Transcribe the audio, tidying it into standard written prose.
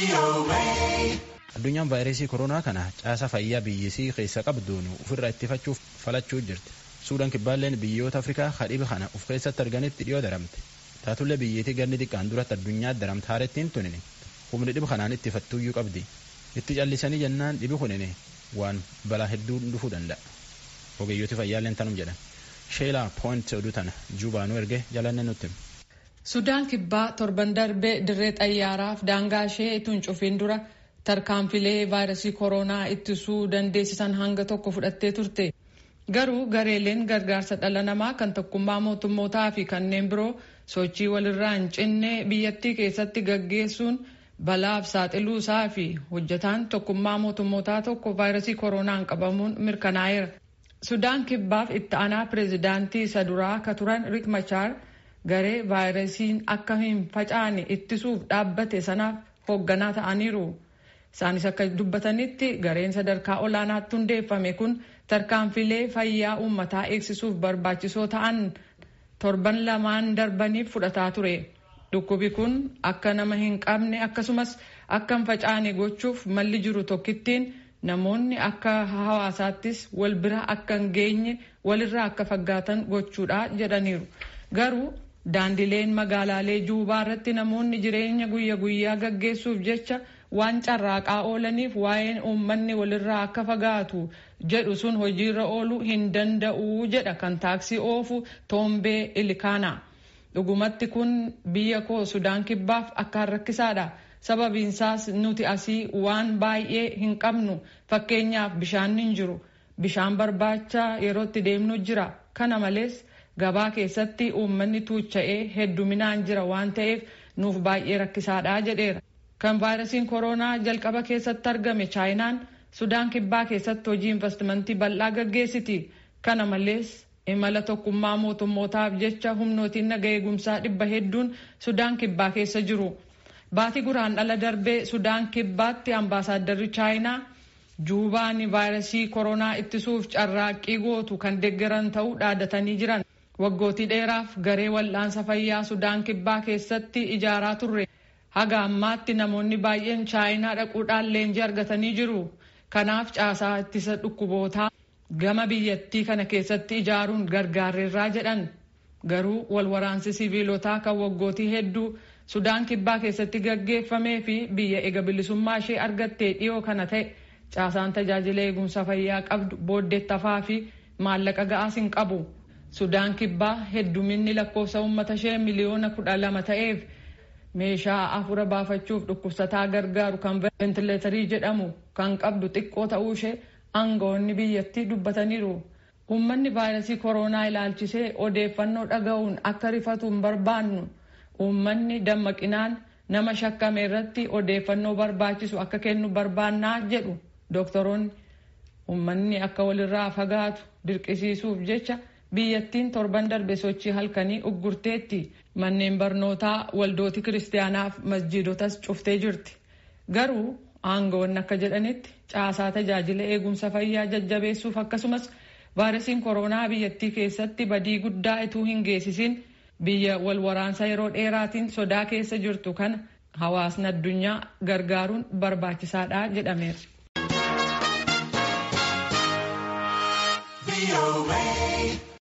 Addunyaan vaayirasii koronaa kana caasa fayyaa biyyisii keessa qabduun ofirraa ittifachuuf falachuu jirti. Suudaan kibbaalleen biyyoota Afrikaa hadhiba kana of keessatti arganitti dhiyoo daramte. Taatullee biyyattii ganni xiqqaan duratti addunyaatti daramte haarettiin tunini humni dhiba kanaan ittifattuuyyuu qabdi. Itti callisanii jennaan dhibi kunini waan balaa hedduu dhufuu danda'a. Ogeeyyooti fayyaalleen tanum jedhan. Sheelaa Point oduu tana Juubaanuu erge jalanne nutti. Sudaan kibbaa torban darbee dirree xayyaaraaf daangaa ishee ituun cufiin dura tarkaanfilee vaayirasii koronaa ittisuu dandeessisan hanga tokko fudhattee turte. Garuu gareeleen gargaarsa dhala namaa kan tokkummaa mootummootaa fi kanneen biroo sochii walirraa hin cinne biyyattii keessatti gaggeessuun balaaf saaxiluu isaa fi hojjetaan tokkummaa mootummootaa tokko vaayirasii koronaan qabamuun mirkanaa'eera. Sudaan kibbaaf itti aanaa pireezidaantii isa duraa ka turan Riek Machar garee vaayirasiin akka hin facaane ittisuuf dhaabbate sanaaf hoogganaa ta'aniiru. Isaanis akka dubbatanitti gareen sadarkaa olaanaatti hundeeffame kun tarkaanfilee fayyaa uummataa eegsisuuf barbaachisoo ta'an torban lamaan darbaniif fudhataa ture. Dhukkubi kun akka nama hin qabne akkasumas akka hin facaane gochuuf malli jiru tokkittiin namoonni akka hawaasaattis wal bira akka hin geenye walirraa akka faggaatan gochuudha jedhaniiru. Garuu daandileen magaalaalee Juubaa irratti namoonni jireenya guyyaa gaggeessuuf jecha waan carraaqaa oolaniif waa'een uummanni walirraa akka fagaatu jedhu sun hojiirra ooluu hin danda'u jedha kan taaksii oofu Toombee Ilikaana. Dhugumatti kun biyya koo Sudaan kibbaaf akka rakkisaadha. Sababiinsaas nuti asii waan baay'ee hin qabnu. Fakkeenyaaf bishaan hin jiru. Bishaan barbaacha yerootti deemnu jira. Kana malees gabaa keessatti uummanni tuucha'ee hedduminaan jira waan ta'eef nuuf baay'ee rakkisaadha jedheera. Kan vaayirasiin koronaa jalqaba keessatti argame Chaayinaan Sudaan kibbaa keessatti hojii investimentii bal'aa gaggeessiti. Kana malees imala tokkummaa mootummootaaf jecha humnootiin nagaa eegumsaa 100 Sudaan kibbaa keessa jiru. Baatii guraandhala darbee Sudaan kibbaatti ambaasaaddarri Chaayinaa Juubaan vaayirasii koronaa ittisuuf carraaqqii gootu kan deeggaran ta'uu dhaadatanii jiran. Waggootii dheeraaf garee wal'aansa fayyaa Sudaan kibbaa keessatti ijaaraa turre. Haga ammaatti namoonni baay'een Chaayinaa dhaquudhaan leenjii argatanii jiru. Kanaaf caasaa ittisa dhukkubootaa gama biyyattii kana keessatti ijaaruun gargaarreerraa jedhan. Garuu walwaraansi siviilotaa kan waggootii hedduu Sudaan kibbaa keessatti gaggeeffamee fi biyya eega bilisummaa ishee argattee dhiyoo kana ta'e caasaan tajaajila eegumsa fayyaa qabdu booddeettafaa fi maallaqa ga'aas hin qabu. Sudaan kibbaa hedduminni lakkoofsa uummata ishee miliyoona 12 ta'eef meeshaa afura baafachuuf dhukkubsataa gargaaru kan ventileetarii jedhamu kan qabdu xiqqoo ta'uu ishee aangawoonni biyyattii dubbataniiru. Uummanni vaayirasii koronaa ilaalchisee odeeffannoo dhaga'uun akka rifatu hin barbaannu. Uummanni dammaqinaan nama shakkame irratti odeeffannoo barbaachisu akka kennu barbaannaa jedhu doktoroonni. Uummanni akka walirraa fagaatu dirqisiisuuf jecha biyyattiin torban darbe sochii halkanii uggurteetti. Manneen barnootaa waldooti kiristaanaaf masjiidotas cuftee jirti. Garuu aangawoonni akka jedhanitti caasaa tajaajila eegumsa fayyaa jajjabeessuuf akkasumas vaayirasiin koronaa biyyattii keessatti badii guddaa ituu hin geessisin biyya walwaraansa yeroo dheeraatiin sodaa keessa jirtu kana hawaasni addunyaa gargaaruun barbaachisaadha jedhameera.